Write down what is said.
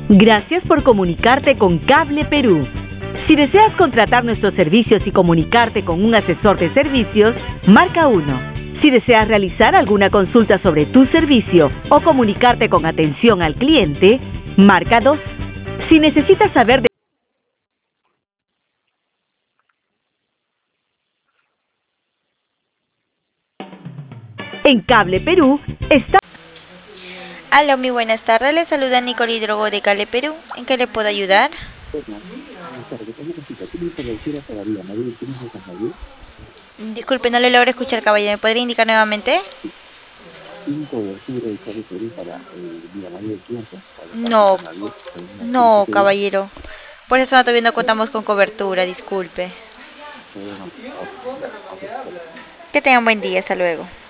Gracias por comunicarte con Cable Perú. Si deseas contratar nuestros servicios y comunicarte con un asesor de servicios, marca 1. Si deseas realizar alguna consulta sobre tu servicio o comunicarte con atención al cliente, marca 2. Si necesitas saber de... En Cable Perú está... Aló, muy buenas tardes. Le saluda Nicole Hidrogo de Cable Perú. ¿En qué le puedo ayudar? Disculpe, no le logro escuchar, caballero. ¿Me podría indicar nuevamente? No, no, caballero. Por eso todavía no contamos con cobertura, disculpe. Que tenga un buen día, hasta luego.